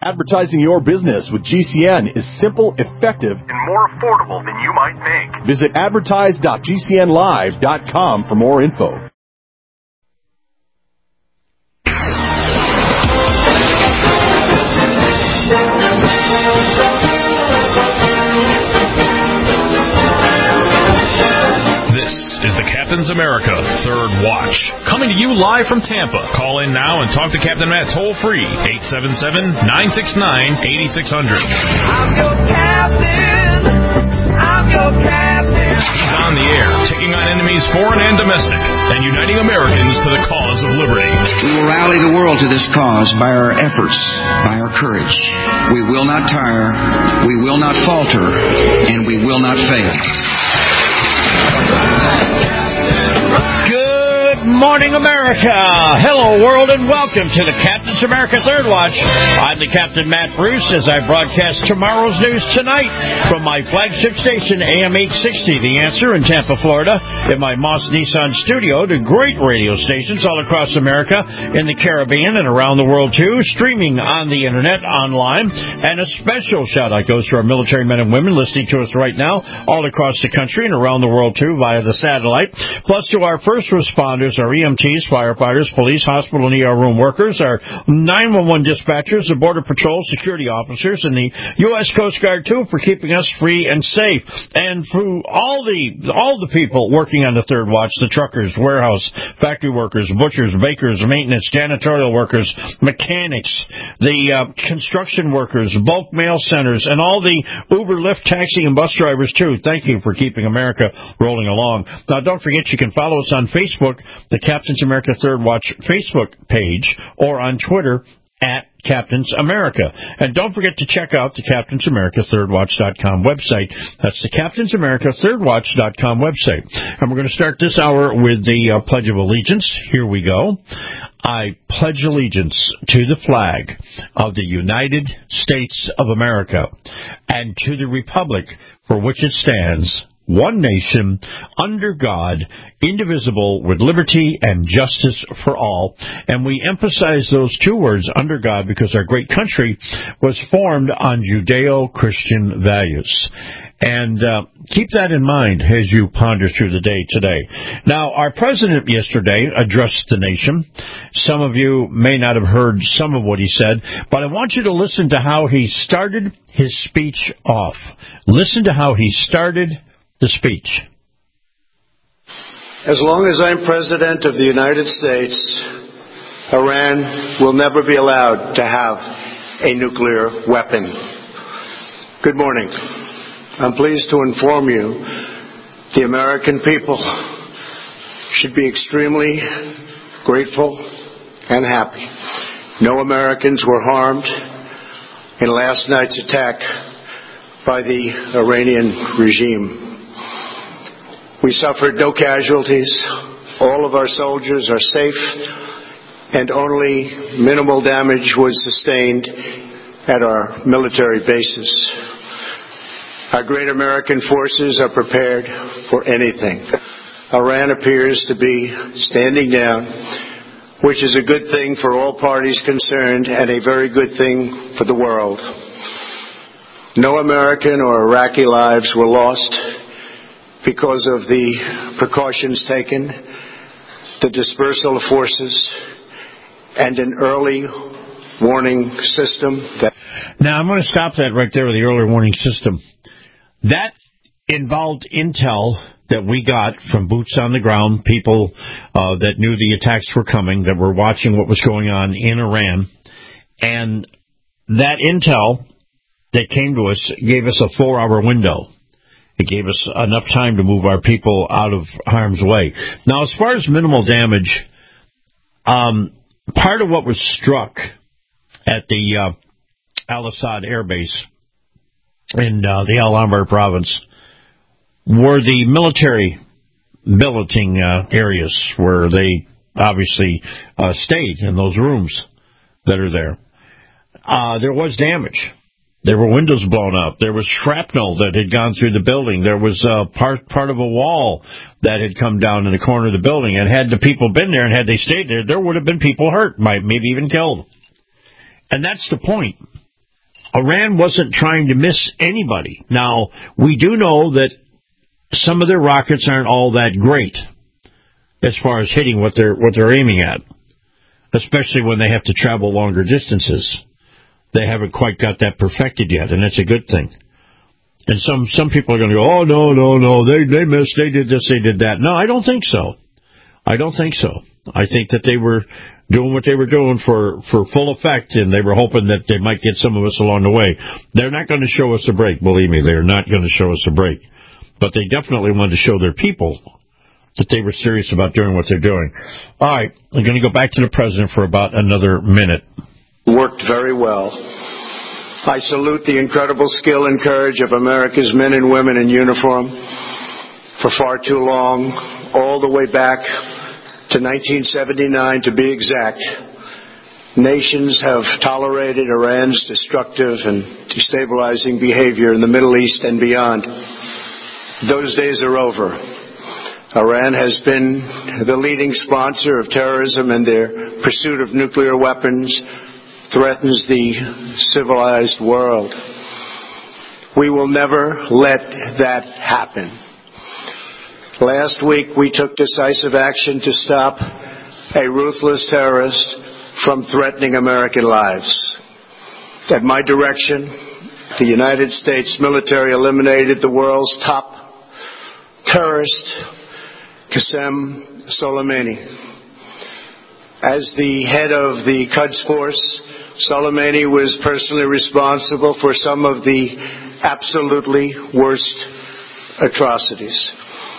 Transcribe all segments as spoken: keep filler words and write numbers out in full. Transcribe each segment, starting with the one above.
Advertising your business with G C N is simple, effective, and more affordable than you might think. Visit advertise dot g c n live dot com for more info. This is the Captain's America Third Watch, coming to you live from Tampa. Call in now and talk to Captain Matt toll-free, eight seven seven, nine six nine, eight six zero zero. I'm your captain. I'm your captain. He's on the air, taking on enemies foreign and domestic, and uniting Americans to the cause of liberty. We will rally the world to this cause by our efforts, by our courage. We will not tire, we will not falter, and we will not fail. Good morning, America. Hello, world, and welcome to the Captain's America Third Watch. I'm the Captain, Matt Bruce, as I broadcast tomorrow's news tonight from my flagship station, A M eight sixty, The Answer in Tampa, Florida, in my Moss Nissan studio, to great radio stations all across America, in the Caribbean, and around the world, too, streaming on the Internet, online, and a special shout-out goes to our military men and women listening to us right now, all across the country and around the world, too, via the satellite, plus to our first responders, our E M Ts, firefighters, police, hospital and E R room workers, our nine one one dispatchers, the Border Patrol, security officers, and the U S Coast Guard, too, for keeping us free and safe. And for all the all the people working on the Third Watch, the truckers, warehouse, factory workers, butchers, bakers, maintenance, janitorial workers, mechanics, the uh, construction workers, bulk mail centers, and all the Uber, Lyft, taxi, and bus drivers, too. Thank you for keeping America rolling along. Now, don't forget you can follow us on Facebook, the Captain's America Third Watch Facebook page, or on Twitter at Captain's America. And don't forget to check out the Captain's America Third Watch dot com website. That's the Captain's America Third Watch dot com website. And we're going to start this hour with the uh, Pledge of Allegiance. Here we go. I pledge allegiance to the flag of the United States of America and to the republic for which it stands, one nation, under God, indivisible, with liberty and justice for all. And we emphasize those two words, under God, because our great country was formed on Judeo-Christian values. And uh, keep that in mind as you ponder through the day today. Now, our president yesterday addressed the nation. Some of you may not have heard some of what he said, but I want you to listen to how he started his speech off. Listen to how he started the speech. As long as I'm President of the United States, Iran will never be allowed to have a nuclear weapon. Good morning. I'm pleased to inform you the American people should be extremely grateful and happy. No Americans were harmed in last night's attack by the Iranian regime. We suffered no casualties. All of our soldiers are safe, and only minimal damage was sustained at our military bases. Our great American forces are prepared for anything. Iran appears to be standing down, which is a good thing for all parties concerned and a very good thing for the world. No American or Iraqi lives were lost because of the precautions taken, the dispersal of forces, and an early warning system. That now, I'm going to stop that right there with the early warning system. That involved intel that we got from boots on the ground, people uh, that knew the attacks were coming, that were watching what was going on in Iran. And that intel that came to us gave us a four-hour window. It gave us enough time to move our people out of harm's way. Now, as far as minimal damage, um, part of what was struck at the uh, Al-Assad Air Base in uh, the Al-Anbar province were the military billeting uh, areas where they obviously uh, stayed in those rooms that are there. Uh, there was damage. There were windows blown up. There was shrapnel that had gone through the building. There was uh, part part of a wall that had come down in the corner of the building. And had the people been there and had they stayed there, there would have been people hurt, maybe even killed. And that's the point. Iran wasn't trying to miss anybody. Now, we do know that some of their rockets aren't all that great as far as hitting what they're what they're aiming at, especially when they have to travel longer distances. They haven't quite got that perfected yet, and that's a good thing. And some, some people are going to go, oh, no, no, no, they, they missed, they did this, they did that. No, I don't think so. I don't think so. I think that they were doing what they were doing for, for full effect, and they were hoping that they might get some of us along the way. They're not going to show us a break, believe me. They're not going to show us a break. But they definitely wanted to show their people that they were serious about doing what they're doing. All right, I'm going to go back to the president for about another minute. Worked very well. I salute the incredible skill and courage of America's men and women in uniform. For far too long, all the way back to nineteen seventy-nine to be exact, nations have tolerated Iran's destructive and destabilizing behavior in the Middle East and beyond. Those days are over. Iran has been the leading sponsor of terrorism, and their pursuit of nuclear weapons threatens the civilized world. We will never let that happen. Last week, we took decisive action to stop a ruthless terrorist from threatening American lives. At my direction, the United States military eliminated the world's top terrorist, Qasem Soleimani. As the head of the Quds Force, Soleimani was personally responsible for some of the absolutely worst atrocities.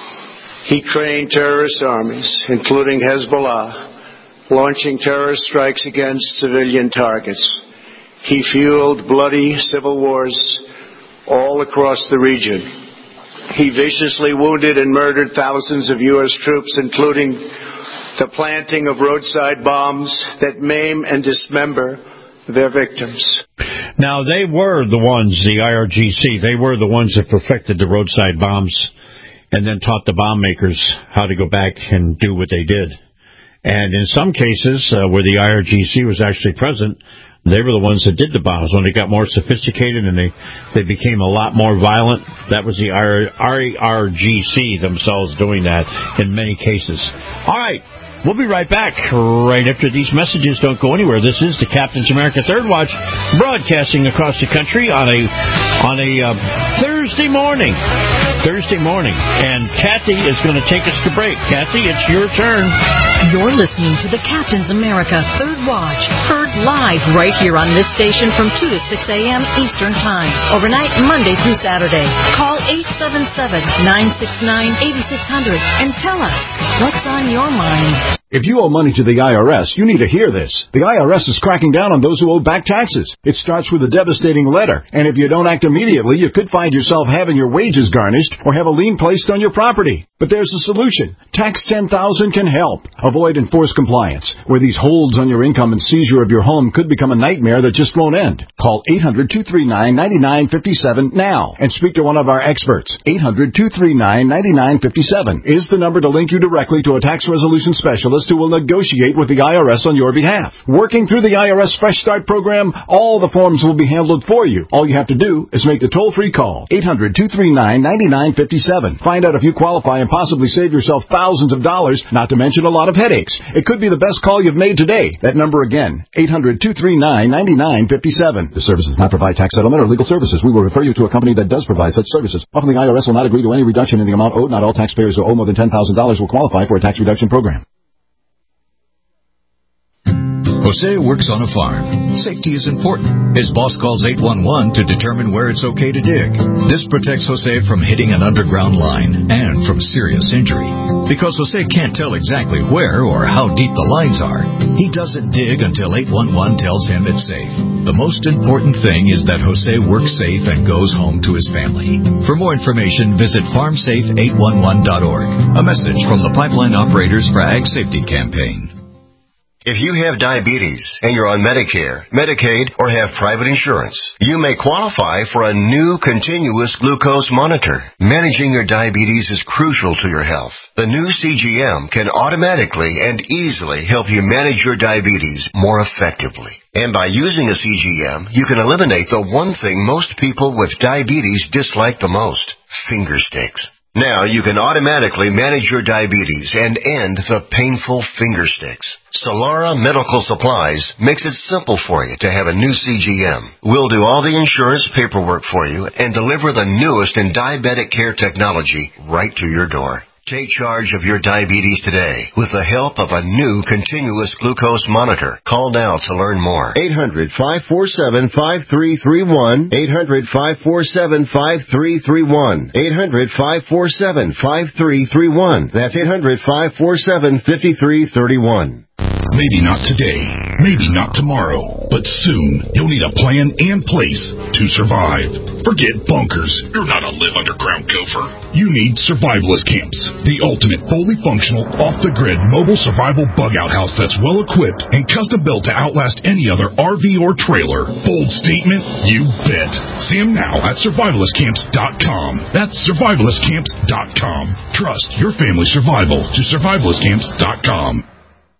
He trained terrorist armies, including Hezbollah, launching terrorist strikes against civilian targets. He fueled bloody civil wars all across the region. He viciously wounded and murdered thousands of U S troops, including the planting of roadside bombs that maim and dismember their victims. Now, they were the ones, the I R G C, they were the ones that perfected the roadside bombs and then taught the bomb makers how to go back and do what they did. And in some cases, uh, where the I R G C was actually present, they were the ones that did the bombs. When they got more sophisticated and they, they became a lot more violent, that was the I R G C themselves doing that in many cases. All right. We'll be right back right after these messages. Don't go anywhere. This is the Captain's America Third Watch, broadcasting across the country on a on a uh, Thursday morning. Thursday morning. And Kathy is going to take us to break. Kathy, it's your turn. You're listening to the Captain's America Third Watch, heard live right here on this station from two to six a.m. Eastern Time, overnight Monday through Saturday. Call eight seven seven, nine six nine, eight six zero zero and tell us what's on your mind. If you owe money to the I R S, you need to hear this. The I R S is cracking down on those who owe back taxes. It starts with a devastating letter, and if you don't act immediately, you could find yourself having your wages garnished or have a lien placed on your property. But there's a solution. Tax ten thousand can help. Avoid enforced compliance, where these holds on your income and seizure of your home could become a nightmare that just won't end. Call eight hundred, two three nine, nine nine five seven now and speak to one of our experts. eight hundred, two three nine, nine nine five seven is the number to link you directly to a tax resolution specialist who will negotiate with the I R S on your behalf. Working through the I R S Fresh Start program, all the forms will be handled for you. All you have to do is make the toll-free call. eight hundred, two three nine, nine nine five seven. Find out if you qualify and possibly save yourself thousands of dollars, not to mention a lot of headaches. It could be the best call you've made today. That number again, eight hundred, two three nine, nine nine five seven. The service does not provide tax settlement or legal services. We will refer you to a company that does provide such services. Often the I R S will not agree to any reduction in the amount owed. Not all taxpayers who owe more than ten thousand dollars will qualify for a tax reduction program. Jose works on a farm. Safety is important. His boss calls eight one one to determine where it's okay to dig. This protects Jose from hitting an underground line and from serious injury. Because Jose can't tell exactly where or how deep the lines are, he doesn't dig until eight one one tells him it's safe. The most important thing is that Jose works safe and goes home to his family. For more information, visit farm safe eight one one dot org. A message from the Pipeline Operators for Ag Safety Campaign. If you have diabetes and you're on Medicare, Medicaid, or have private insurance, you may qualify for a new continuous glucose monitor. Managing your diabetes is crucial to your health. The new C G M can automatically and easily help you manage your diabetes more effectively. And by using a C G M, you can eliminate the one thing most people with diabetes dislike the most, finger sticks. Now you can automatically manage your diabetes and end the painful finger sticks. Solara Medical Supplies makes it simple for you to have a new C G M. We'll do all the insurance paperwork for you and deliver the newest in diabetic care technology right to your door. Take charge of your diabetes today with the help of a new continuous glucose monitor. Call now to learn more. eight hundred, five four seven, five three three one. eight hundred, five four seven, five three three one. eight hundred, five four seven, five three three one. That's eight hundred, five four seven, five three three one. Maybe not today, maybe not tomorrow, but soon you'll need a plan and place to survive. Forget bunkers. You're not a live underground gopher. You need survivalist camps, the ultimate fully functional, off-the-grid mobile survival bug-out house that's well-equipped and custom-built to outlast any other R V or trailer. Bold statement? You bet. See them now at survivalist camps dot com. That's survivalist camps dot com. Trust your family's survival to survivalist camps dot com.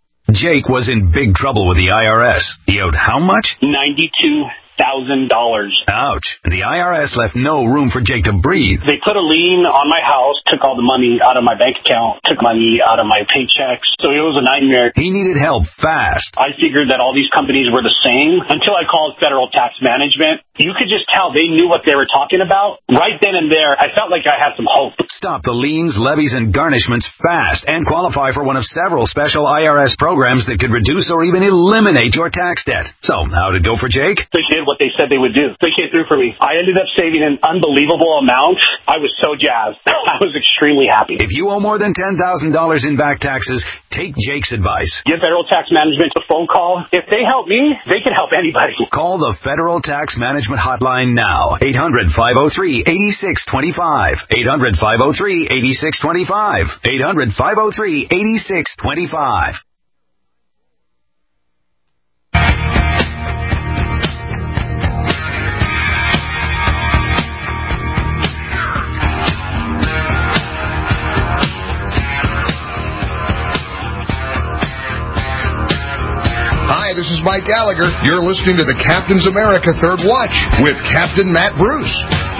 Jake was in big trouble with the I R S. He owed how much? ninety-two thousand dollars. Ouch. And the I R S left no room for Jake to breathe. They put a lien on my house, took all the money out of my bank account, took money out of my paychecks. So it was a nightmare. He needed help fast. I figured that all these companies were the same until I called Federal Tax Management. You could just tell they knew what they were talking about. Right then and there, I felt like I had some hope. Stop the liens, levies, and garnishments fast and qualify for one of several special I R S programs that could reduce or even eliminate your tax debt. So, how'd it go for Jake? They did what they said they would do. They came through for me. I ended up saving an unbelievable amount. I was so jazzed. I was extremely happy. If you owe more than ten thousand dollars in back taxes, take Jake's advice. Give Federal Tax Management a phone call. If they help me, they can help anybody. Call the Federal Tax Management Hotline now. eight hundred, five oh three, eight six two five. eight hundred, five oh three, eight six two five. eight hundred, five oh three, eight six two five. This is Mike Gallagher. You're listening to the Captain's America Third Watch with Captain Matt Bruce.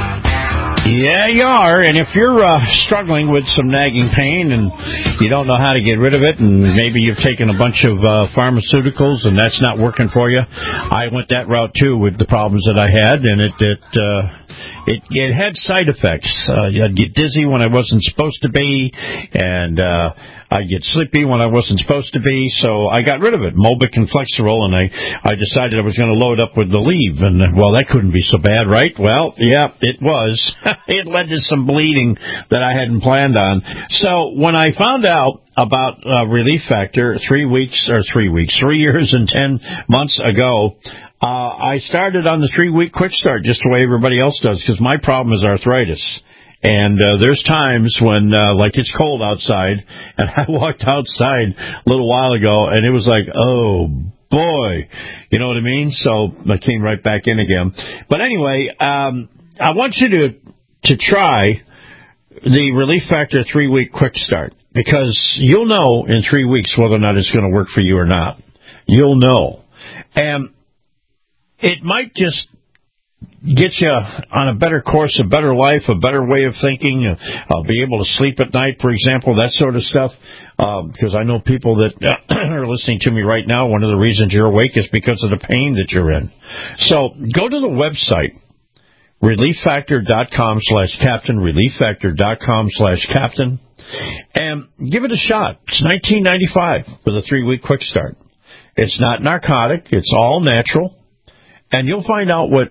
Yeah, you are. And if you're uh, struggling with some nagging pain and you don't know how to get rid of it, and maybe you've taken a bunch of uh, pharmaceuticals and that's not working for you, I went that route too with the problems that I had, and it it uh, it, it had side effects. Uh, I'd get dizzy when I wasn't supposed to be, and uh, I'd get sleepy when I wasn't supposed to be, so I got rid of it, Mobic and Flexeril, and I, I decided I was going to load up with the Aleve, and, well, that couldn't be so bad, right? Well, yeah, it was. It led to some bleeding that I hadn't planned on. So when I found out about uh, Relief Factor three weeks, or three weeks, three years and ten months ago, uh, I started on the three-week quick start, just the way everybody else does, because my problem is arthritis. And uh, there's times when, uh, like, it's cold outside, and I walked outside a little while ago, and it was like, oh, boy. You know what I mean? So I came right back in again. But anyway, um, I want you to to try the Relief Factor three-week quick start, because you'll know in three weeks whether or not it's going to work for you or not. You'll know. And it might just get you on a better course, a better life, a better way of thinking. Uh, I'll be able to sleep at night, for example, that sort of stuff. Because um, I know people that uh, are listening to me right now, one of the reasons you're awake is because of the pain that you're in. So go to the website, relief factor dot com slash captain, relief factor dot com slash captain, and give it a shot. It's nineteen ninety-five for the three-week quick start. It's not narcotic. It's all natural. And you'll find out what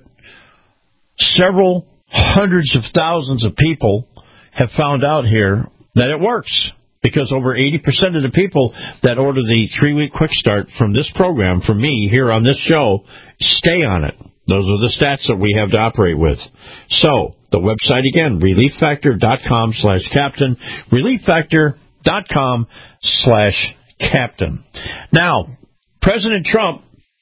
several hundreds of thousands of people have found out here, that it works. Because over eighty percent of the people that order the three-week quick start from this program, from me here on this show, stay on it. Those are the stats that we have to operate with. So, the website again, relief factor dot com slash captain, relief factor dot com slash captain. Now, President Trump,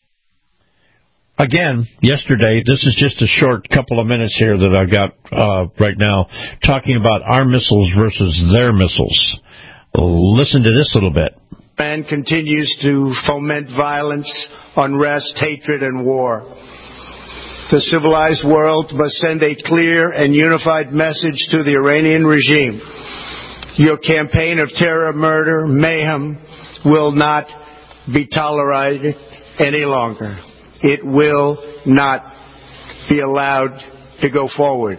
again, yesterday, this is just a short couple of minutes here that I've got uh, right now, talking about our missiles versus their missiles. Listen to this little bit. Iran continues to foment violence, unrest, hatred, and war. The civilized world must send a clear and unified message to the Iranian regime. Your campaign of terror, murder, mayhem will not be tolerated any longer. It will not be allowed to go forward.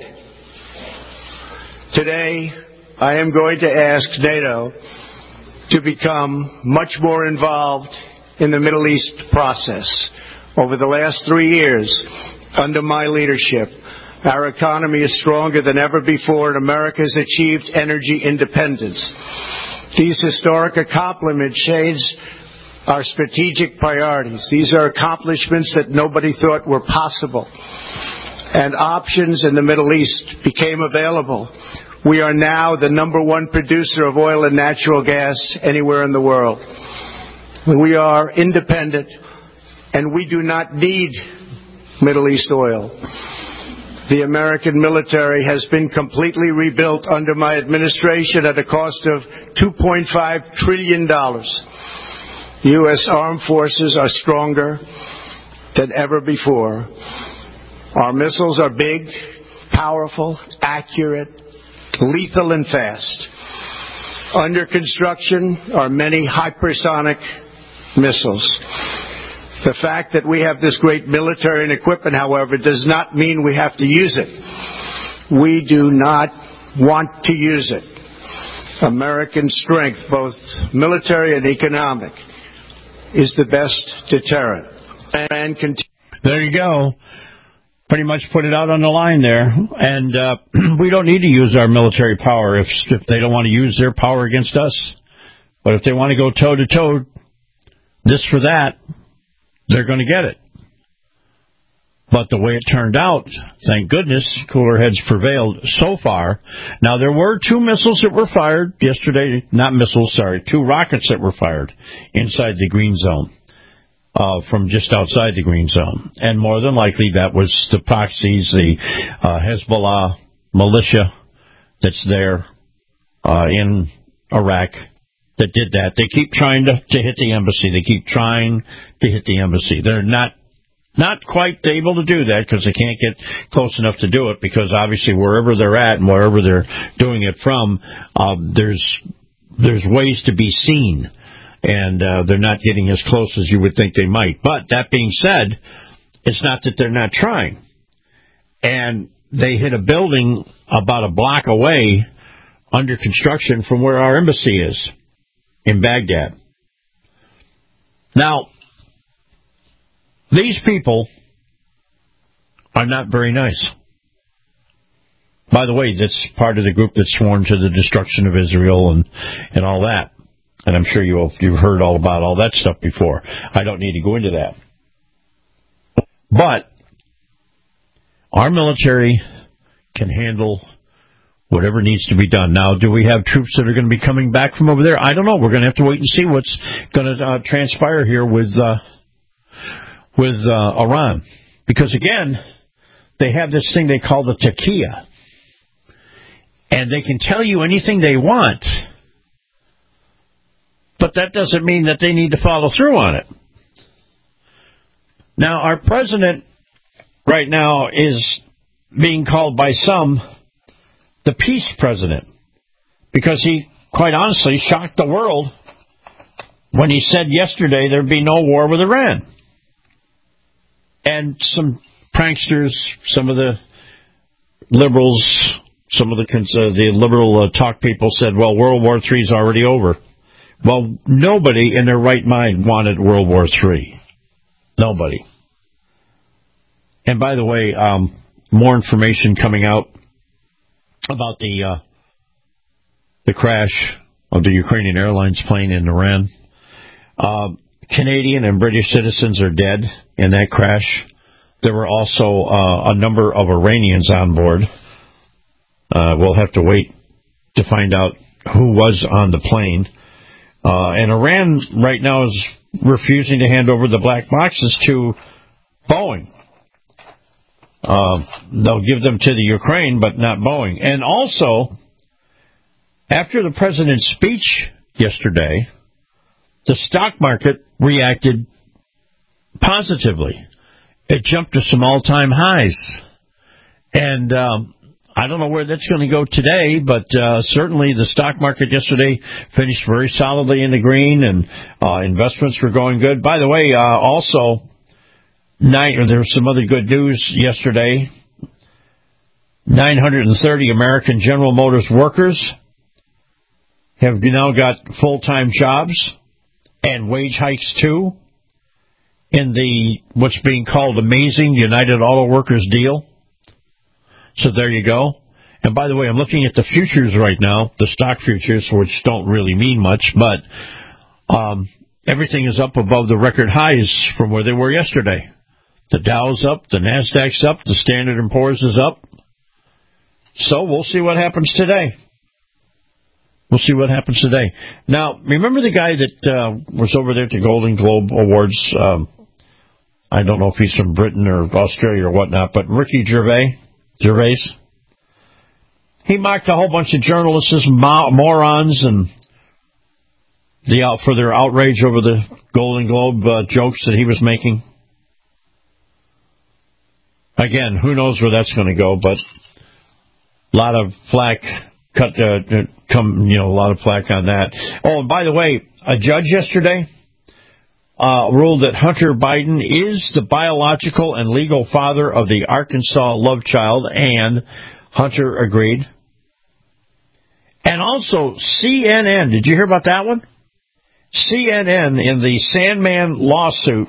Today, I am going to ask NATO to become much more involved in the Middle East process. Over the last three years, under my leadership, our economy is stronger than ever before, and America has achieved energy independence. These historic accomplishments change our strategic priorities. These are accomplishments that nobody thought were possible. And options in the Middle East became available. We are now the number one producer of oil and natural gas anywhere in the world. We are independent, and we do not need Middle East oil. The American military has been completely rebuilt under my administration at a cost of two point five trillion dollars. U S armed forces are stronger than ever before. Our missiles are big, powerful, accurate, lethal, and fast. Under construction are many hypersonic missiles. The fact that we have this great military and equipment, however, does not mean we have to use it. We do not want to use it. American strength, both military and economic, is the best deterrent. And continue. There you go. Pretty much put it out on the line there. And uh, we don't need to use our military power if, if they don't want to use their power against us. But if they want to go toe-to-toe, this for that, they're going to get it. But the way it turned out, thank goodness, cooler heads prevailed so far. Now, there were two missiles that were fired yesterday. Not missiles, sorry. Two rockets that were fired inside the green zone. Uh, from just outside the green zone. And more than likely that was the proxies, the uh, Hezbollah militia that's there uh, in Iraq that did that. They keep trying to, to hit the embassy. They keep trying to hit the embassy. They're not not quite able to do that because they can't get close enough to do it because obviously wherever they're at and wherever they're doing it from, uh, there's there's ways to be seen. And uh, they're not getting as close as you would think they might. But that being said, it's not that they're not trying. And they hit a building about a block away under construction from where our embassy is in Baghdad. Now, these people are not very nice. By the way, that's part of the group that's sworn to the destruction of Israel and, and all that. And I'm sure you have, you've heard all about all that stuff before. I don't need to go into that. But our military can handle whatever needs to be done. Now, do we have troops that are going to be coming back from over there? I don't know. We're going to have to wait and see what's going to uh, transpire here with uh, with uh, Iran. Because, again, they have this thing they call the taqiyya. And they can tell you anything they want. But that doesn't mean that they need to follow through on it. Now, our president right now is being called by some the peace president because he, quite honestly, shocked the world when he said yesterday there'd be no war with Iran. And some pranksters, some of the liberals, some of the, uh, the liberal uh, talk people said, well, World War Three is already over. Well, nobody in their right mind wanted World War Three. Nobody. And by the way, um, more information coming out about the uh, the crash of the Ukrainian Airlines plane in Iran. Uh, Canadian and British citizens are dead in that crash. There were also uh, a number of Iranians on board. Uh, we'll have to wait to find out who was on the plane. Uh, and Iran right now is refusing to hand over the black boxes to Boeing. Uh, they'll give them to the Ukraine, but not Boeing. And also, after the president's speech yesterday, the stock market reacted positively. It jumped to some all-time highs. And um, I don't know where that's going to go today, but uh, certainly the stock market yesterday finished very solidly in the green, and uh, investments were going good. By the way, uh, also, nine, there was some other good news yesterday. nine hundred thirty American General Motors workers have now got full-time jobs and wage hikes, too, in the what's being called amazing United Auto Workers deal. So there you go. And by the way, I'm looking at the futures right now, the stock futures, which don't really mean much, but um, everything is up above the record highs from where they were yesterday. The Dow's up, the Nasdaq's up, the Standard and Poor's is up. So we'll see what happens today. We'll see what happens today. Now, remember the guy that uh, was over there at the Golden Globe Awards? Um, I don't know if he's from Britain or Australia or whatnot, but Ricky Gervais, Gervais, he mocked a whole bunch of journalists as mo- morons and the out for their outrage over the Golden Globe uh, jokes that he was making. Again, who knows where that's going to go, but a lot of flack cut, uh, come, you know, a lot of flack on that. Oh, and by the way, a judge yesterday uh, ruled that Hunter Biden is the biological and legal father of the Arkansas love child, and Hunter agreed. And also, C N N, did you hear about that one? C N N, in the Sandman lawsuit,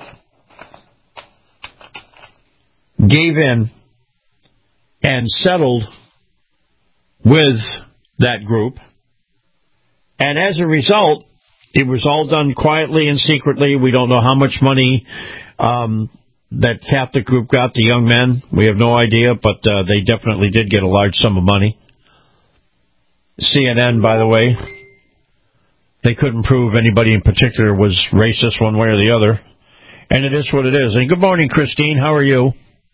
gave in and settled with that group. And as a result, it was all done quietly and secretly. We don't know how much money um, that Catholic group got, the young men. We have no idea, but uh, they definitely did get a large sum of money. C N N, by the way, they couldn't prove anybody in particular was racist one way or the other. And it is what it is. And good morning, Christine. How are you?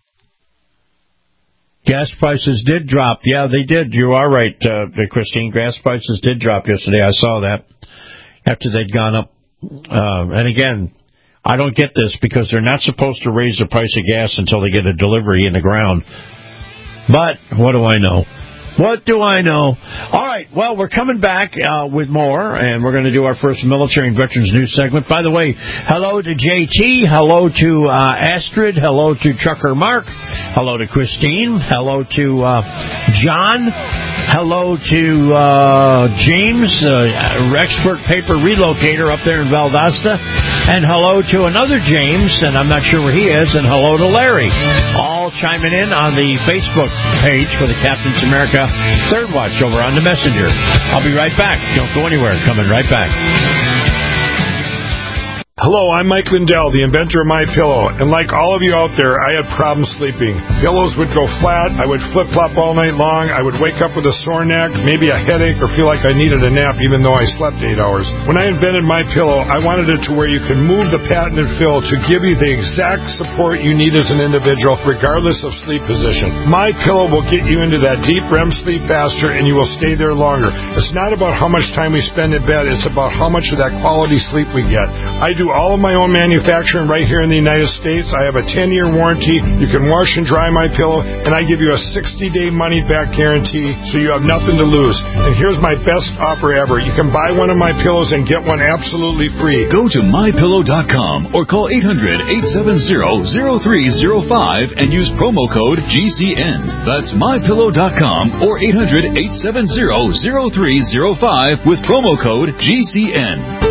Gas prices did drop. Yeah, they did. You are right, uh, Christine. Gas prices did drop yesterday. I saw that after they'd gone up. Uh, and again, I don't get this because they're not supposed to raise the price of gas until they get a delivery in the ground. But what do I know? What do I know? All right, well, we're coming back uh, with more, and we're going to do our first military and veterans news segment. By the way, hello to J T, hello to uh, Astrid, hello to Trucker Mark, hello to Christine, hello to uh, John, hello to uh, James, uh, expert paper relocator up there in Valdosta, and hello to another James, and I'm not sure where he is, and hello to Larry. All chiming in on the Facebook page for the Captain's America Third Watch over on the Messenger. I'll be right back. Don't go anywhere. Coming right back. Hello, I'm Mike Lindell, the inventor of MyPillow, and like all of you out there, I had problems sleeping. Pillows would go flat, I would flip-flop all night long, I would wake up with a sore neck, maybe a headache, or feel like I needed a nap even though I slept eight hours. When I invented MyPillow, I wanted it to where you can move the patented fill to give you the exact support you need as an individual, regardless of sleep position. MyPillow will get you into that deep R E M sleep faster, and you will stay there longer. It's not about how much time we spend in bed, it's about how much of that quality sleep we get. I do all of my own manufacturing right here in the United States. I have a ten-year warranty. You can wash and dry my pillow, and I give you a sixty-day money-back guarantee, so you have nothing to lose. And here's my best offer ever. You can buy one of my pillows and get one absolutely free. Go to my pillow dot com or call eight hundred, eight seven zero, zero three zero five and use promo code G C N. That's my pillow dot com or eight hundred, eight seven zero, zero three zero five with promo code G C N.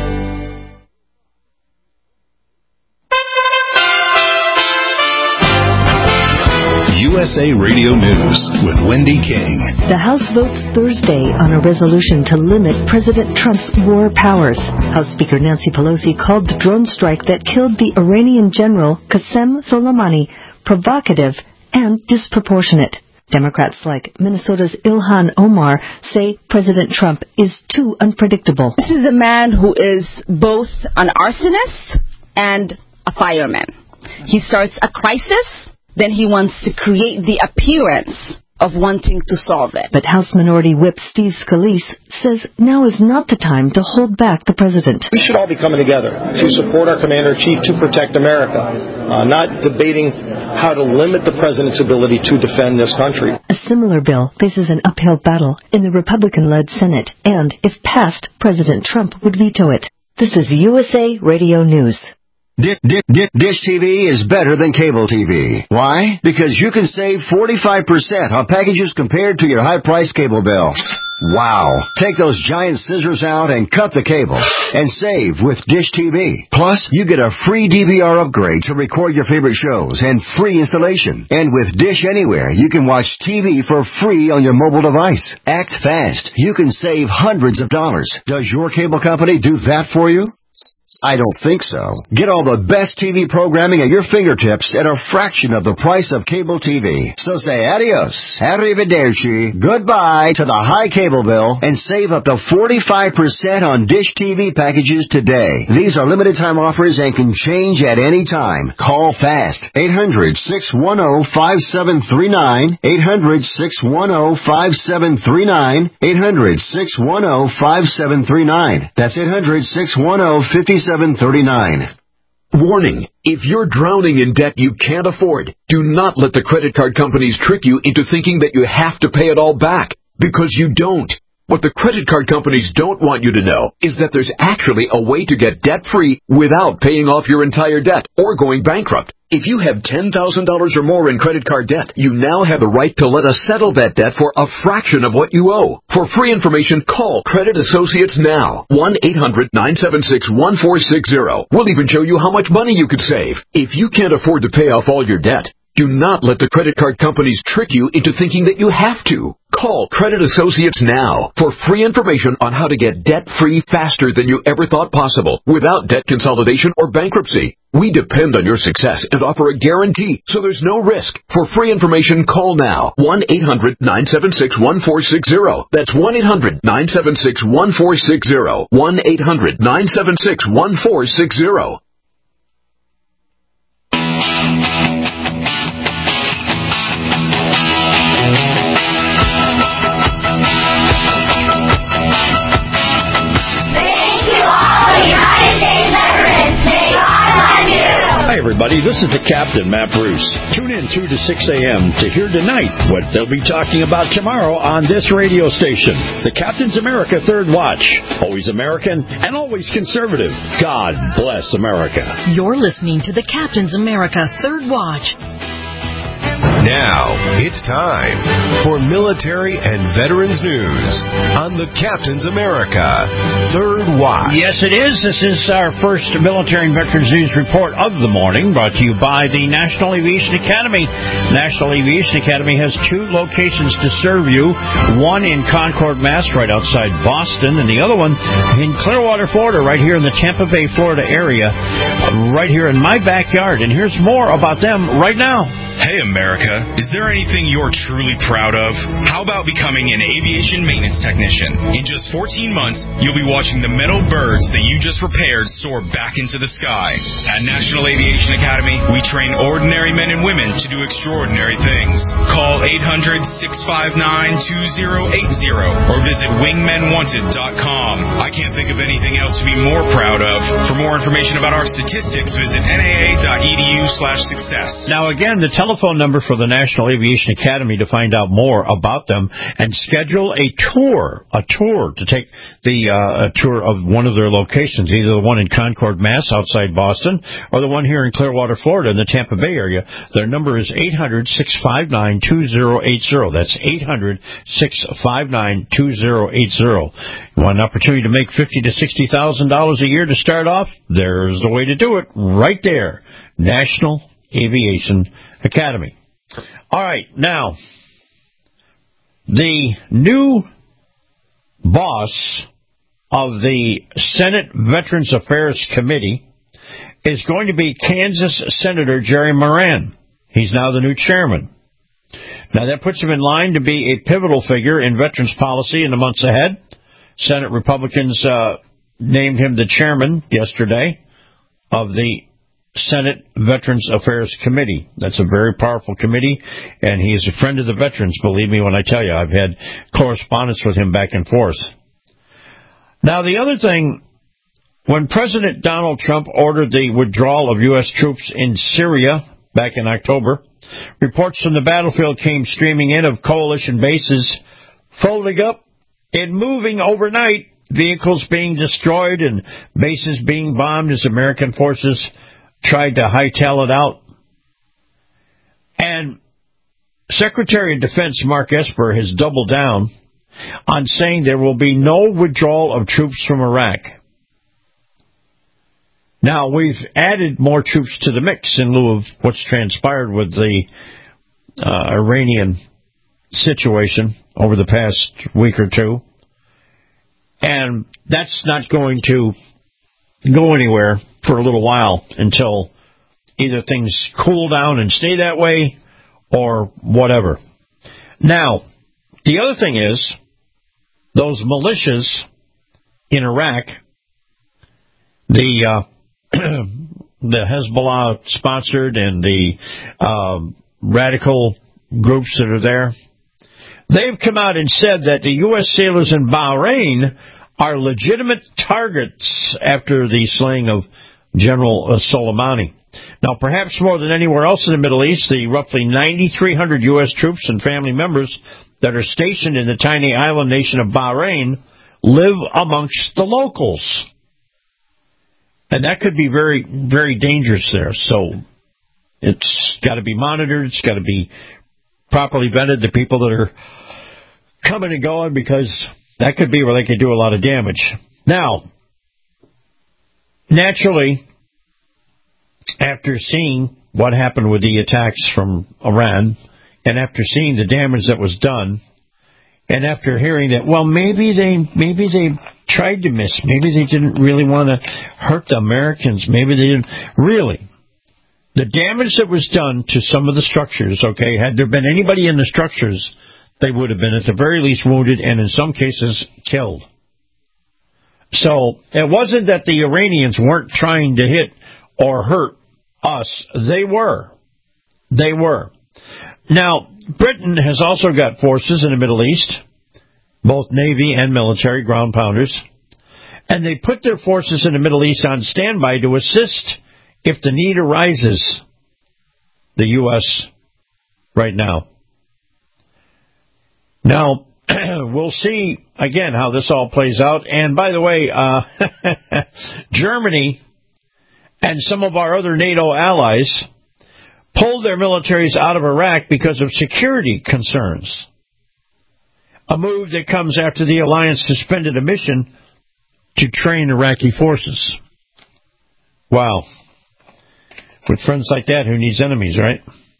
U S A Radio News with Wendy King. The House votes Thursday on a resolution to limit President Trump's war powers. House Speaker Nancy Pelosi called the drone strike that killed the Iranian general Qasem Soleimani provocative and disproportionate. Democrats like Minnesota's Ilhan Omar say President Trump is too unpredictable. This is a man who is both an arsonist and a fireman. He starts a crisis, then he wants to create the appearance of wanting to solve it. But House Minority Whip Steve Scalise says now is not the time to hold back the president. We should all be coming together to support our Commander-in-Chief to protect America, uh, not debating how to limit the president's ability to defend this country. A similar bill faces an uphill battle in the Republican-led Senate, and if passed, President Trump would veto it. This is U S A Radio News. Dish, dish, dish T V is better than cable T V. Why? Because you can save forty-five percent on packages compared to your high-priced cable bill. Wow. Take those giant scissors out and cut the cable and save with Dish T V. Plus, you get a free D V R upgrade to record your favorite shows and free installation. And with Dish Anywhere, you can watch T V for free on your mobile device. Act fast. You can save hundreds of dollars. Does your cable company do that for you? I don't think so. Get all the best T V programming at your fingertips at a fraction of the price of cable T V. So say adios, arrivederci, goodbye to the high cable bill and save up to forty-five percent on Dish T V packages today. These are limited time offers and can change at any time. Call fast. eight hundred, six one zero, five seven three nine. eight hundred, six one zero, five seven three nine. eight hundred, six one zero, five seven three nine. That's eight hundred, six one zero, five seven three nine. Warning, if you're drowning in debt you can't afford, do not let the credit card companies trick you into thinking that you have to pay it all back, because you don't. What the credit card companies don't want you to know is that there's actually a way to get debt-free without paying off your entire debt or going bankrupt. If you have ten thousand dollars or more in credit card debt, you now have the right to let us settle that debt for a fraction of what you owe. For free information, call Credit Associates now. one eight hundred, nine seven six, one four six zero. We'll even show you how much money you could save. If you can't afford to pay off all your debt, do not let the credit card companies trick you into thinking that you have to. Call Credit Associates now for free information on how to get debt-free faster than you ever thought possible without debt consolidation or bankruptcy. We depend on your success and offer a guarantee, so there's no risk. For free information, call now. one eight hundred, nine seven six, one four six zero. That's one eight hundred, nine seven six, one four six zero. one eight hundred, nine seven six, one four six zero. Hi, everybody. This is the Captain, Matt Bruce. Tune in two to six a.m. to hear tonight what they'll be talking about tomorrow on this radio station. The Captain's America Third Watch. Always American and always conservative. God bless America. You're listening to the Captain's America Third Watch. Now, it's time for military and veterans news on the Captain's America Third Watch. Yes, it is. This is our first military and veterans news report of the morning, brought to you by the National Aviation Academy. National Aviation Academy has two locations to serve you, one in Concord, Mass, right outside Boston, and the other one in Clearwater, Florida, right here in the Tampa Bay, Florida area, right here in my backyard. And here's more about them right now. Hey, America, is there anything you're truly proud of? How about becoming an aviation maintenance technician? In just fourteen months, you'll be watching the metal birds that you just repaired soar back into the sky. At National Aviation Academy, we train ordinary men and women to do extraordinary things. Call eight hundred, six five nine, two zero eight zero or visit wingmen wanted dot com. I can't think of anything else to be more proud of. For more information about our statistics, visit N A A dot E D U slash success. Now, again, the telephone number for the National Aviation Academy to find out more about them and schedule a tour, a tour to take the uh, a tour of one of their locations, either the one in Concord, Mass, outside Boston, or the one here in Clearwater, Florida, in the Tampa Bay area. Their number is eight hundred, six five nine, two zero eight zero. That's eight hundred, six five nine, two zero eight zero. You want an opportunity to make fifty thousand to sixty thousand dollars a year to start off? There's the way to do it right there. National Aviation Academy. All right, now, the new boss of the Senate Veterans Affairs Committee is going to be Kansas Senator Jerry Moran. He's now the new chairman. Now, that puts him in line to be a pivotal figure in veterans policy in the months ahead. Senate Republicans uh, named him the chairman yesterday of the Senate Veterans Affairs Committee. That's a very powerful committee, and he is a friend of the veterans, believe me when I tell you. I've had correspondence with him back and forth. Now, the other thing, when President Donald Trump ordered the withdrawal of U S troops in Syria back in October, reports from the battlefield came streaming in of coalition bases folding up and moving overnight, vehicles being destroyed and bases being bombed as American forces tried to hightail it out. And Secretary of Defense Mark Esper has doubled down on saying there will be no withdrawal of troops from Iraq. Now, we've added more troops to the mix in lieu of what's transpired with the uh, Iranian situation over the past week or two. And that's not going to go anywhere for a little while until either things cool down and stay that way or whatever. Now, the other thing is, those militias in Iraq, the uh, the Hezbollah-sponsored and the uh, radical groups that are there, they've come out and said that the U S sailors in Bahrain are legitimate targets after the slaying of General uh, Soleimani. Now, perhaps more than anywhere else in the Middle East, the roughly nine thousand three hundred U S troops and family members that are stationed in the tiny island nation of Bahrain live amongst the locals. And that could be very, very dangerous there. So it's got to be monitored. It's got to be properly vetted, the people that are coming and going, because that could be where they could do a lot of damage. Now, naturally, after seeing what happened with the attacks from Iran, and after seeing the damage that was done, and after hearing that, well, maybe they maybe they tried to miss, maybe they didn't really want to hurt the Americans, maybe they didn't really. The damage that was done to some of the structures, okay, had there been anybody in the structures, they would have been at the very least wounded and in some cases killed. So it wasn't that the Iranians weren't trying to hit or hurt us. They were. They were. Now, Britain has also got forces in the Middle East, both Navy and military, ground pounders, and they put their forces in the Middle East on standby to assist if the need arises, the U S right now. Now, we'll see, again, how this all plays out. And, by the way, uh, Germany and some of our other NATO allies pulled their militaries out of Iraq because of security concerns. A move that comes after the alliance suspended a mission to train Iraqi forces. Wow. With friends like that, who needs enemies, right?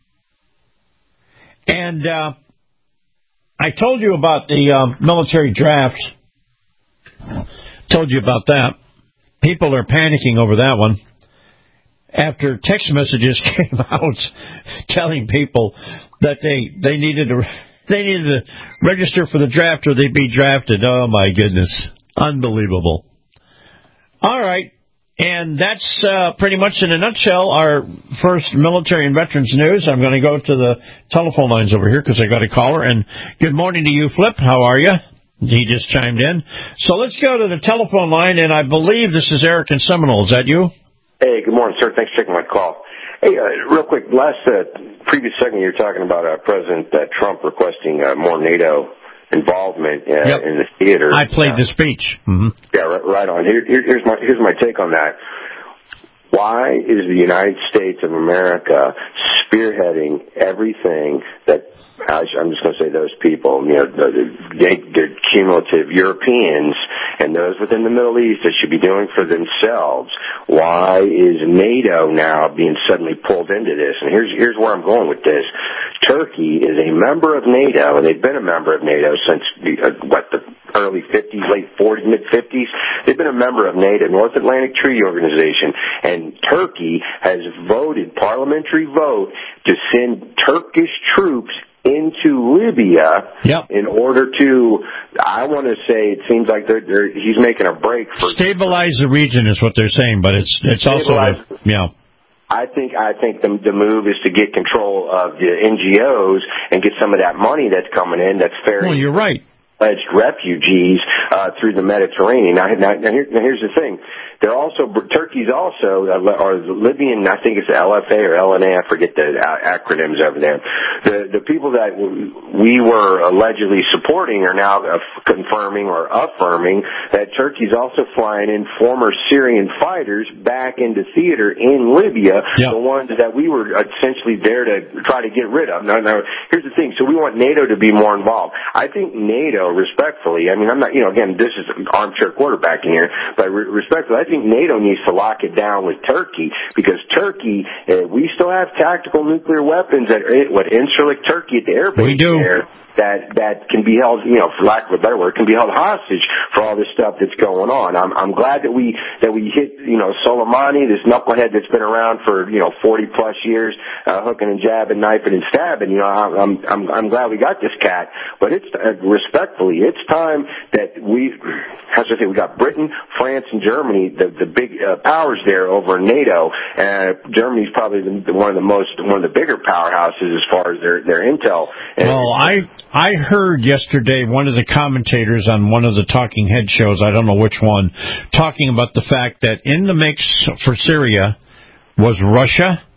And uh, I told you about the uh, military draft. Told you about that. People are panicking over that one, after text messages came out telling people that they they needed to they needed to register for the draft or they'd be drafted. Oh, my goodness. Unbelievable. All right. And that's uh, pretty much in a nutshell our first military and veterans news. I'm going to go to the telephone lines over here because I got a caller. And good morning to you, Flip. How are you? He just chimed in. So let's go to the telephone line, and I believe this is Eric in Seminole. Is that you? Hey, good morning, sir. Thanks for taking my call. Hey, uh, real quick, last uh, previous segment you were talking about uh, President uh, Trump requesting uh, more NATO involvement uh, yep. in the theater. I played uh, the speech. Mm-hmm. Yeah, right, right on. Here, here, here's my here's my take on that. Why is the United States of America spearheading everything that? I'm just going to say those people, you know, the, the, the cumulative Europeans and those within the Middle East that should be doing for themselves. Why is NATO now being suddenly pulled into this? And here's here's where I'm going with this. Turkey is a member of NATO, and they've been a member of NATO since, uh, what, the early fifties, late forties, mid-fifties. They've been a member of NATO, North Atlantic Treaty Organization, and Turkey has voted, parliamentary vote, to send Turkish troops into Libya yep. in order to, I want to say, it seems like they're, they're, he's making a break for... Stabilize the region is what they're saying, but it's it's also... A, yeah. I think I think the the move is to get control of the N G Os and get some of that money that's coming in. That's fair. Well, you're right. Alleged refugees uh, through the Mediterranean. Now, now, now, here, now here's the thing. They're also, Turkey's also, uh, or Libyan, I think it's L F A or L N A, I forget the uh, acronyms over there. The the people that we were allegedly supporting are now uh, confirming or affirming that Turkey's also flying in former Syrian fighters back into theater in Libya, yep. the ones that we were essentially there to try to get rid of. Now, now, here's the thing. So we want NATO to be more involved. I think NATO, respectfully, I mean, I'm not, you know, again, this is armchair quarterbacking here, but re- respectfully, I think NATO needs to lock it down with Turkey, because Turkey, uh, we still have tactical nuclear weapons at what Incirlik, Turkey at the air base. We do. There. That that can be held, you know, for lack of a better word, can be held hostage for all this stuff that's going on. I'm I'm glad that we that we hit, you know, Soleimani, this knucklehead that's been around for, you know, forty plus years, uh, hooking and jabbing, knifing and stabbing. You know, I'm I'm I'm glad we got this cat, but it's uh, respectfully, it's time that we, how should I say, we got Britain, France, and Germany, the the big uh, powers there over NATO. Uh, Germany's probably the, the, one of the most one of the bigger powerhouses as far as their their intel. And well, I. I heard yesterday one of the commentators on one of the Talking Head shows, I don't know which one, talking about the fact that in the mix for Syria was Russia,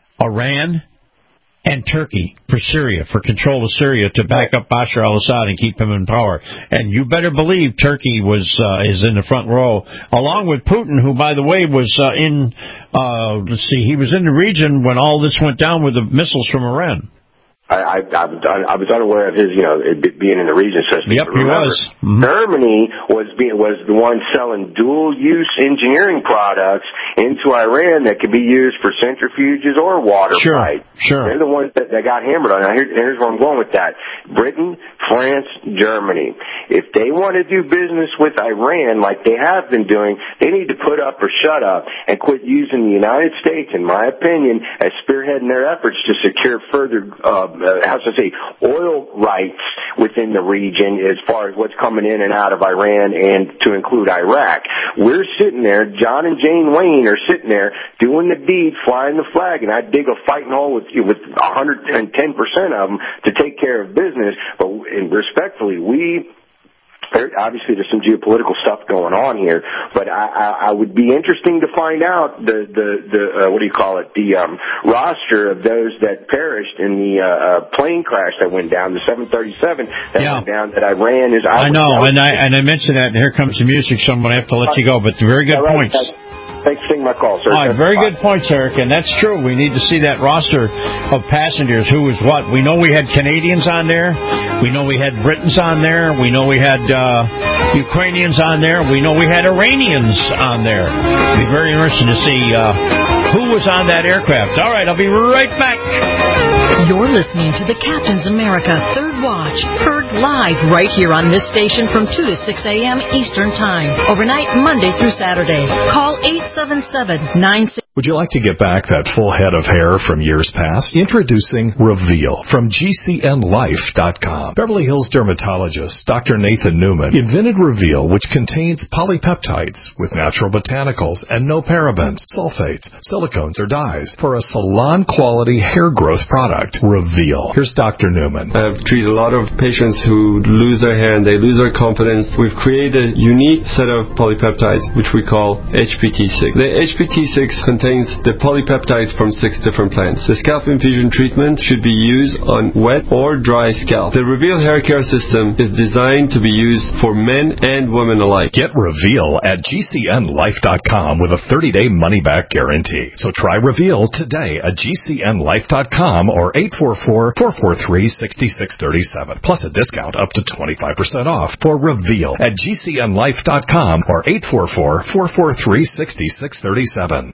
Iran, and Turkey for Syria, for control of Syria to back up Bashar al-Assad and keep him in power. And you better believe Turkey was uh, is in the front row, along with Putin, who, by the way, was uh, in, uh, let's see, he was in the region when all this went down with the missiles from Iran. I, I, I was unaware of his, you know, being in the region. So yep, he was. Mm-hmm. Germany was being, was the one selling dual-use engineering products into Iran that could be used for centrifuges or water sure, pipes. Sure, They're the ones that, that got hammered on. Now, here, here's where I'm going with that. Britain, France, Germany. If they want to do business with Iran like they have been doing, they need to put up or shut up and quit using the United States, in my opinion, as spearheading their efforts to secure further uh, Uh, how should I say, oil rights within the region as far as what's coming in and out of Iran, and to include Iraq. We're sitting there, John and Jane Wayne are sitting there doing the deed, flying the flag, and I dig a fighting hole with with one hundred ten percent of them to take care of business. But and respectfully, we. Obviously, there's some geopolitical stuff going on here, but I, I, I would be interesting to find out the the, the uh, what do you call it, the um, roster of those that perished in the uh, uh, plane crash that went down, the seven thirty-seven that yeah. went down that Iran is. I, I know, and I and I mentioned that, and here comes the music, so I'm going to have to let you go. But very good yeah, right, points. That's, Thanks for taking my call, sir. All right, very good points, Eric, and that's true. We need to see that roster of passengers, who is what. We know we had Canadians on there. We know we had Britons on there. We know we had uh, Ukrainians on there. We know we had Iranians on there. It'll be very interesting to see uh, who was on that aircraft. All right, I'll be right back. You're listening to the Captain's America Third Watch, heard live right here on this station from two to six a.m. Eastern Time, overnight Monday through Saturday. Call eight seven seven, nine six. Would you like to get back that full head of hair from years past? Introducing Reveal from G C N life dot com. Beverly Hills dermatologist Doctor Nathan Newman invented Reveal, which contains polypeptides with natural botanicals and no parabens, sulfates, silicones, or dyes for a salon-quality hair growth product. Reveal. Here's Doctor Newman. I've treated a lot of patients who lose their hair and they lose their confidence. We've created a unique set of polypeptides, which we call H P T six. The H P T six contains the polypeptides from six different plants. The scalp infusion treatment should be used on wet or dry scalp. The Reveal hair care system is designed to be used for men and women alike. Get Reveal at G C N life dot com with a thirty-day money-back guarantee. So try Reveal today at G C N life dot com or eight four four, four four three, six six three seven. Plus a discount up to twenty-five percent off for Reveal at G C N life dot com or eight four four, four four three, six six three seven.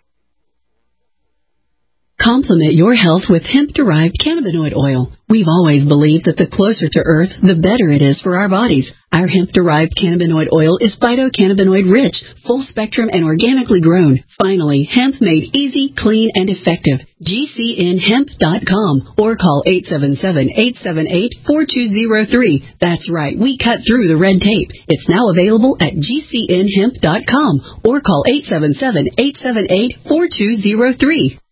Complement your health with hemp-derived cannabinoid oil. We've always believed that the closer to Earth, the better it is for our bodies. Our hemp-derived cannabinoid oil is phytocannabinoid-rich, full-spectrum, and organically grown. Finally, hemp made easy, clean, and effective. G C N hemp dot com or call eight seven seven, eight seven eight, four two zero three. That's right, we cut through the red tape. It's now available at G C N hemp dot com or call eight seven seven, eight seven eight, four two zero three.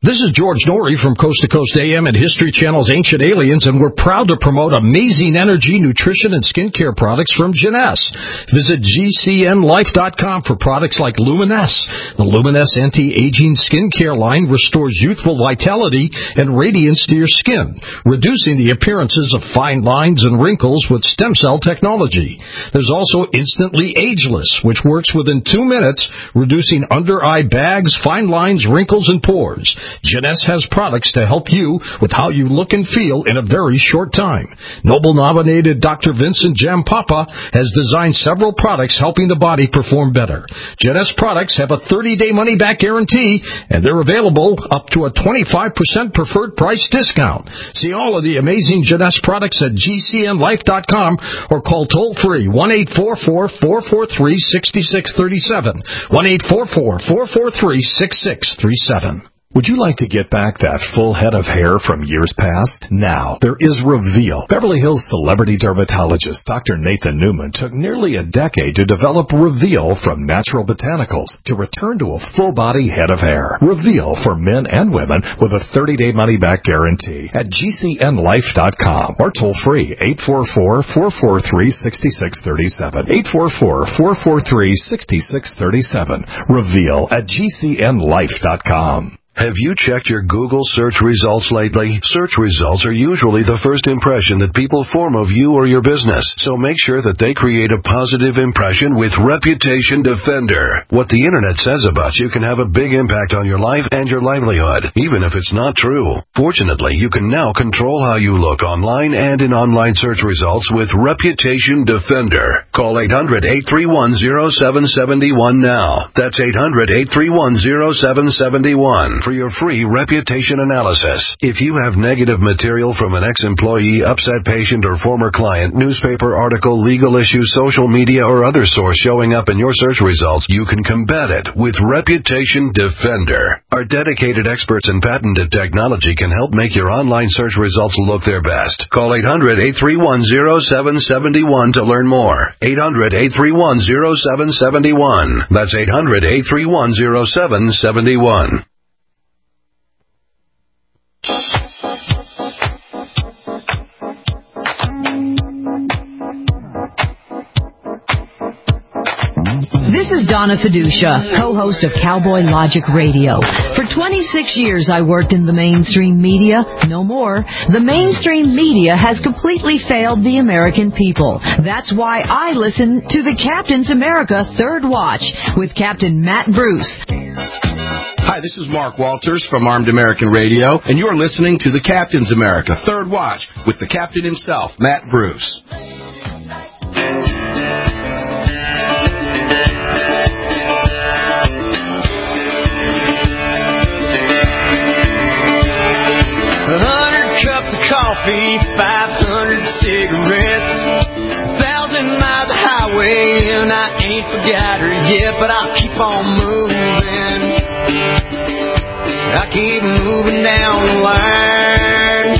This is George Norrie from Coast to Coast A M and History Channel's Ancient Aliens, and we're proud to promote amazing energy, nutrition, and skincare products from Jeunesse. Visit G C N life dot com for products like Luminesse. The Luminesse anti-aging skincare line restores youthful vitality and radiance to your skin, reducing the appearances of fine lines and wrinkles with stem cell technology. There's also Instantly Ageless, which works within two minutes, reducing under-eye bags, fine lines, wrinkles, and pores. Jeunesse has products to help you with how you look and feel in a very short time. Nobel-nominated Doctor Vincent Jampapa has designed several products helping the body perform better. Jeunesse products have a thirty-day money-back guarantee, and they're available up to a twenty-five percent preferred price discount. See all of the amazing Jeunesse products at G C N life dot com or call toll-free one eight four four, four four three, six six three seven, one eight four four, four four three, six six three seven. Would you like to get back that full head of hair from years past? Now, there is Reveal. Beverly Hills celebrity dermatologist Doctor Nathan Newman took nearly a decade to develop Reveal from natural botanicals to return to a full-body head of hair. Reveal for men and women with a thirty-day money-back guarantee at G C N life dot com or toll-free eight four four, four four three, six six three seven, eight four four, four four three, six six three seven. Reveal at G C N life dot com. Have you checked your Google search results lately? Search results are usually the first impression that people form of you or your business, so make sure that they create a positive impression with Reputation Defender. What the internet says about you can have a big impact on your life and your livelihood, even if it's not true. Fortunately, you can now control how you look online and in online search results with Reputation Defender. Call eight hundred, eight three one, zero seven seven one now. That's eight hundred, eight three one, zero seven seven one. For your free reputation analysis. If you have negative material from an ex-employee, upset patient, or former client, newspaper article, legal issue, social media, or other source showing up in your search results, you can combat it with Reputation Defender. Our dedicated experts in patented technology can help make your online search results look their best. Call eight hundred, eight three one, zero seven seven one to learn more. eight hundred, eight three one, zero seven seven one. That's eight hundred, eight three one, zero seven seven one. This is Donna Fiducia, co-host of Cowboy Logic Radio. For twenty-six years I worked in the mainstream media. No more. The mainstream media has completely failed the American people. That's why I listen to the Captain's America Third Watch with Captain Matt Bruce. Hi, this is Mark Walters from Armed American Radio, and you're listening to the Captain's America Third Watch with the captain himself, Matt Bruce. A hundred cups of coffee, five hundred cigarettes, a thousand miles of highway, and I ain't forgot her yet, but I'll keep on moving. I keep moving down the line.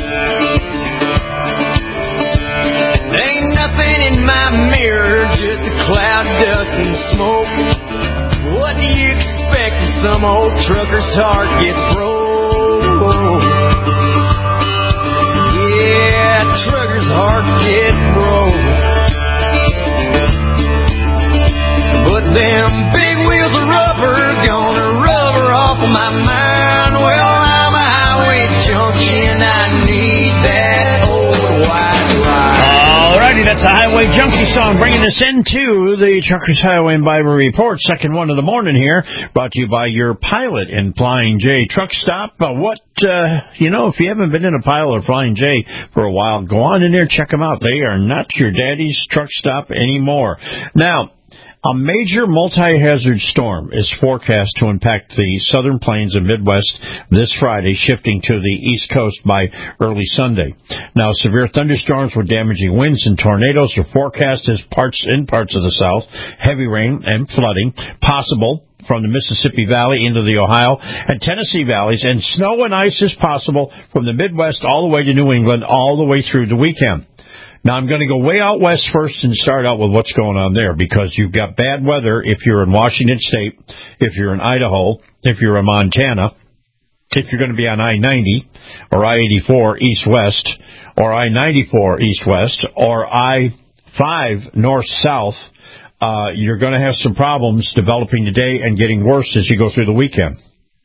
Ain't nothing in my mirror, just a cloud of dust and smoke. What do you expect when some old trucker's heart gets broke? Yeah, truckers' hearts get broke. But them big wheels of rubber gonna rubber off of my mind. Well, I'm a highway junkie and I need that old white ride. Alrighty, that's a Highway Junkie song, bringing us into the Truckers Highway and Bible Report, second one of the morning here, brought to you by your Pilot and Flying J Truck Stop. Uh, what, uh, you know, if you haven't been in a Pilot or Flying J for a while, go on in there, check them out. They are not your daddy's truck stop anymore. Now, a major multi-hazard storm is forecast to impact the southern plains and Midwest this Friday, shifting to the East Coast by early Sunday. Now, severe thunderstorms with damaging winds and tornadoes are forecast as parts in parts of the South. Heavy rain and flooding possible from the Mississippi Valley into the Ohio and Tennessee valleys, and snow and ice is possible from the Midwest all the way to New England, all the way through the weekend. Now, I'm going to go way out west first and start out with what's going on there, because you've got bad weather if you're in Washington State, if you're in Idaho, if you're in Montana, if you're going to be on I ninety or I eighty-four east-west or I ninety-four east-west or I five north-south, uh, you're going to have some problems developing today and getting worse as you go through the weekend.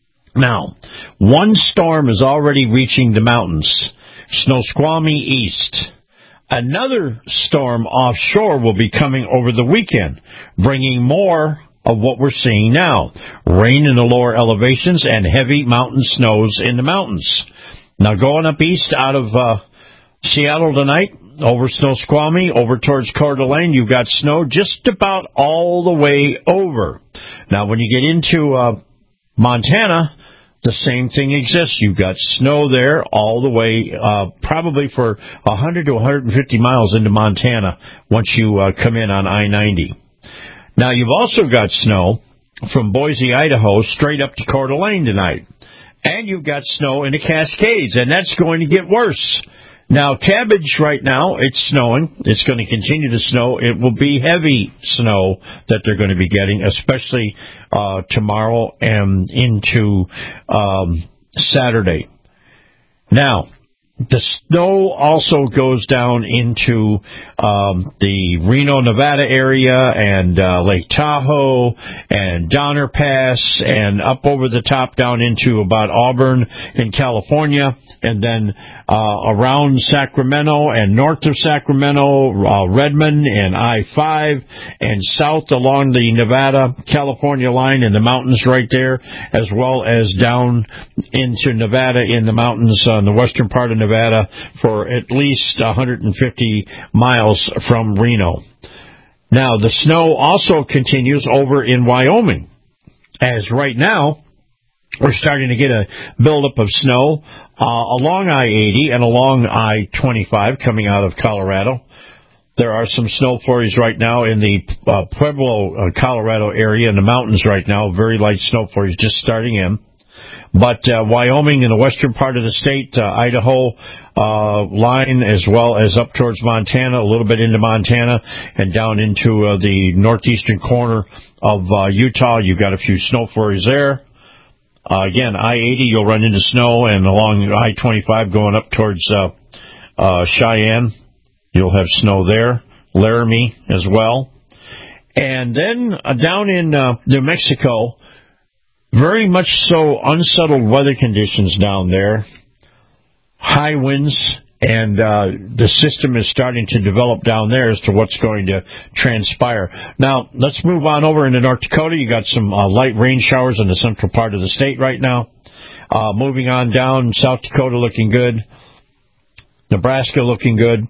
Now, one storm is already reaching the mountains, Snoqualmie east. Another storm offshore will be coming over the weekend, bringing more of what we're seeing now. Rain in the lower elevations and heavy mountain snows in the mountains. Now, going up east out of uh, Seattle tonight, over Snoqualmie, over towards Coeur d'Alene, you've got snow just about all the way over. Now, when you get into uh, Montana, the same thing exists. You've got snow there all the way, uh, probably for one hundred to one hundred fifty miles into Montana once you uh, come in on I ninety. Now, you've also got snow from Boise, Idaho, straight up to Coeur d'Alene tonight. And you've got snow in the Cascades, and that's going to get worse. Now, Cabbage right now, it's snowing. It's going to continue to snow. It will be heavy snow that they're going to be getting, especially uh, tomorrow and into um, Saturday. Now, the snow also goes down into um, the Reno, Nevada area and uh, Lake Tahoe and Donner Pass and up over the top down into about Auburn in California, and then uh, around Sacramento and north of Sacramento, uh, Redmond and I five, and south along the Nevada-California line in the mountains right there, as well as down into Nevada in the mountains on the western part of Nevada. Nevada for at least one hundred fifty miles from Reno. Now, the snow also continues over in Wyoming, as right now we're starting to get a buildup of snow uh, along I eighty and along I twenty-five coming out of Colorado. There are some snow flurries right now in the uh, Pueblo, uh, Colorado area in the mountains right now, very light snow flurries just starting in. But uh, Wyoming in the western part of the state, uh, Idaho uh, line, as well as up towards Montana, a little bit into Montana, and down into uh, the northeastern corner of uh, Utah. You've got a few snow flurries there. Uh, again, I eighty, you'll run into snow, and along I twenty-five going up towards uh, uh, Cheyenne, you'll have snow there. Laramie as well. And then uh, down in uh, New Mexico, very much so unsettled weather conditions down there, high winds, and uh, the system is starting to develop down there as to what's going to transpire. Now, let's move on over into North Dakota. You got some uh, light rain showers in the central part of the state right now. Uh, moving on down, South Dakota looking good. Nebraska looking good.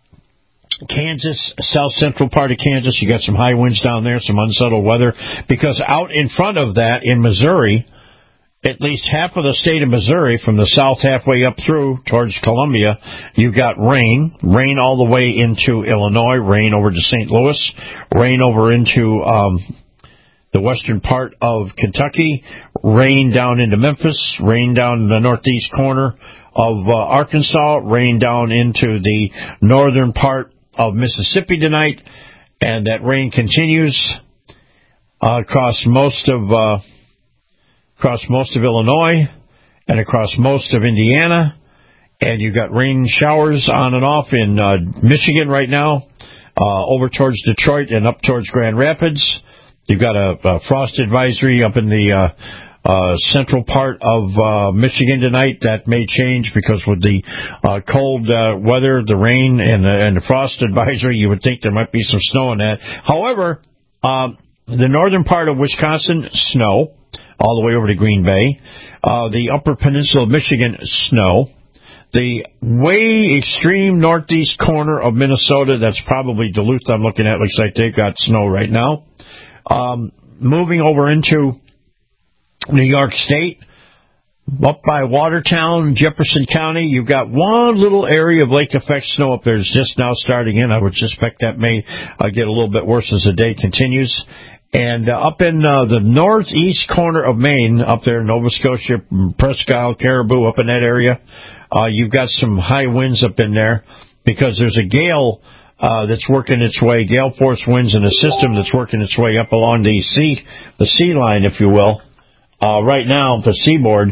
Kansas, south central part of Kansas, you got some high winds down there, some unsettled weather, because out in front of that in Missouri, at least half of the state of Missouri, from the south halfway up through towards Columbia, you've got rain, rain all the way into Illinois, rain over to Saint Louis, rain over into um, the western part of Kentucky, rain down into Memphis, rain down in the northeast corner of uh, Arkansas, rain down into the northern part of Mississippi tonight, and that rain continues uh, across most of uh, across most of Illinois and across most of Indiana, and you've got rain showers on and off in uh, Michigan right now, uh, over towards Detroit and up towards Grand Rapids. You've got a, a frost advisory up in the uh, Uh, central part of uh, Michigan tonight. That may change because with the uh, cold uh, weather, the rain, and the, and the frost advisory, you would think there might be some snow in that. However, um, the northern part of Wisconsin, snow, all the way over to Green Bay. Uh, the upper peninsula of Michigan, snow. The way extreme northeast corner of Minnesota, that's probably Duluth I'm looking at, looks like they've got snow right now. Um, moving over into New York State, up by Watertown, Jefferson County, you've got one little area of lake effect snow up there. It's just now starting in. I would suspect that may uh, get a little bit worse as the day continues. And uh, up in uh, the northeast corner of Maine, up there in Nova Scotia, Presque Isle, Caribou, up in that area, uh, you've got some high winds up in there because there's a gale uh, that's working its way, gale force winds in a system that's working its way up along the sea, the sea line, if you will. Uh, right now, the seaboard,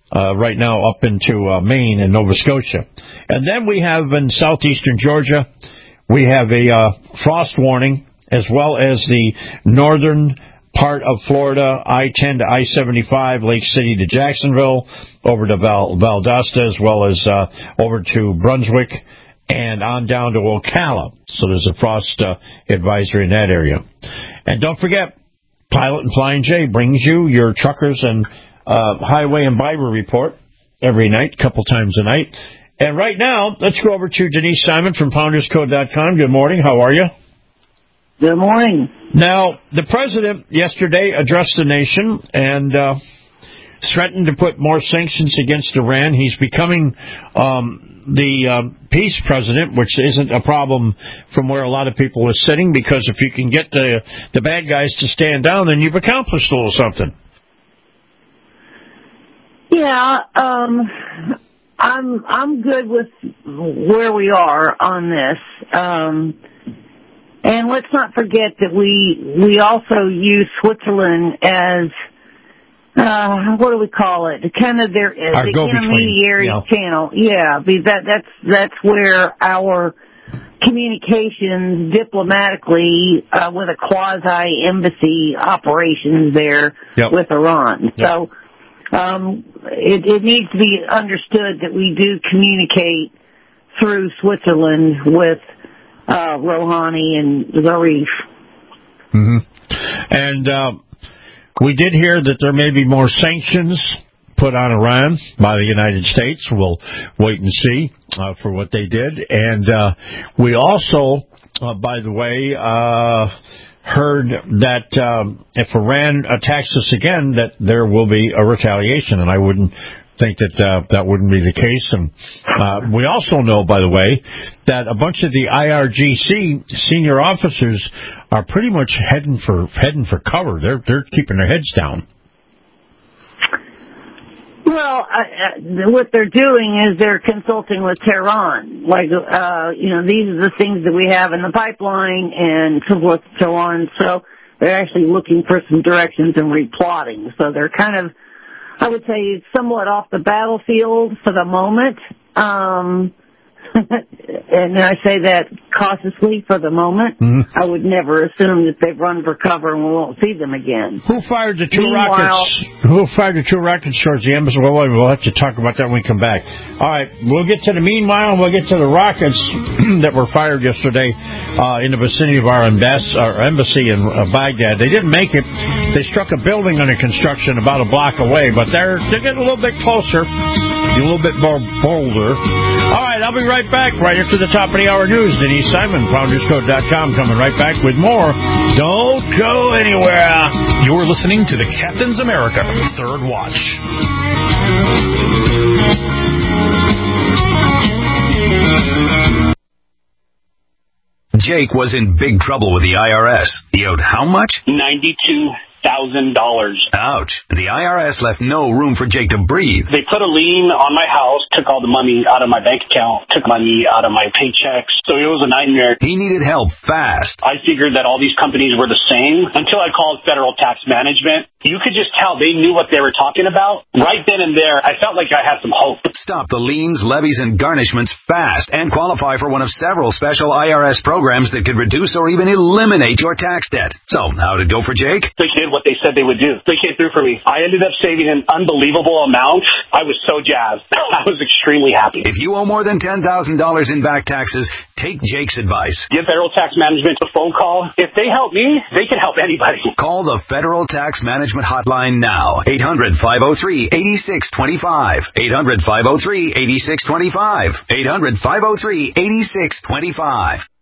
uh, right now up into uh, Maine and Nova Scotia. And then we have in southeastern Georgia, we have a uh, frost warning, as well as the northern part of Florida, I ten to I seventy-five, Lake City to Jacksonville, over to Val- Valdosta, as well as uh, over to Brunswick, and on down to Ocala. So there's a frost uh, advisory in that area. And don't forget, Pilot and Flying J brings you your truckers and uh, highway and Bible report every night, a couple times a night. And right now, let's go over to Denise Simon from Pounders Code dot com. Good morning. How are you? Good morning. Now, the president yesterday addressed the nation and uh, threatened to put more sanctions against Iran. He's becoming um, the uh, peace president, which isn't a problem from where a lot of people are sitting, because if you can get the the bad guys to stand down, then you've accomplished a little something. Yeah, um, I'm I'm good with where we are on this. Um, and let's not forget that we we also use Switzerland as uh, what do we call it? Kind of their uh, the intermediary yeah. channel. Yeah, because that that's that's where our communications diplomatically uh, with a quasi embassy operations there yep. with Iran. Yep. So. Um, it, it needs to be understood that we do communicate through Switzerland with uh, Rouhani and Zarif. Mm-hmm. And uh, we did hear that there may be more sanctions put on Iran by the United States. We'll wait and see uh, for what they did. And uh, we also, uh, by the way, uh, heard that um, if Iran attacks us again, that there will be a retaliation, and I wouldn't think that uh, that wouldn't be the case. And uh, we also know, by the way, that a bunch of the I R G C senior officers are pretty much heading for heading for cover. They're they're keeping their heads down. Well, uh, what they're doing is they're consulting with Tehran. Like, uh, you know, these are the things that we have in the pipeline and so forth and so on. So they're actually looking for some directions and replotting. So they're kind of, I would say, somewhat off the battlefield for the moment. Um, and I say that cautiously for the moment. Mm-hmm. I would never assume that they've run for cover and we won't see them again. Who fired the two Meanwhile, rockets? Who fired the two rockets towards the embassy? Well, we'll have to talk about that when we come back. All right, we'll get to the meanwhile, and we'll get to the rockets that were fired yesterday uh, in the vicinity of our, embass- our embassy in uh, Baghdad. They didn't make it. They struck a building under construction about a block away, but they're, they're getting a little bit closer, a little bit more bolder. All right, I'll be right back right after the top of the hour news. Denise Simon, Pounders Code dot com, coming right back with more. Don't go anywhere. You're listening to the Captain's America Third Watch. Jake was in big trouble with the I R S. He owed how much? ninety-two thousand dollars. Ouch. The I R S left no room for Jake to breathe. They put a lien on my house, took all the money out of my bank account, took money out of my paychecks. So it was a nightmare. He needed help fast. I figured that all these companies were the same until I called Federal Tax Management. You could just tell they knew what they were talking about. Right then and there, I felt like I had some hope. Stop the liens, levies, and garnishments fast and qualify for one of several special I R S programs that could reduce or even eliminate your tax debt. So, how did it go for Jake? They did what they said they would do. They came through for me. I ended up saving an unbelievable amount. I was so jazzed. I was extremely happy. If you owe more than ten thousand dollars in back taxes, take Jake's advice. Give Federal Tax Management a phone call. If they help me, they can help anybody. Call the Federal Tax Management Hotline now. eight hundred, five oh three, eight six two five. eight hundred, five oh three, eight six two five. eight hundred, five oh three, eight six two five.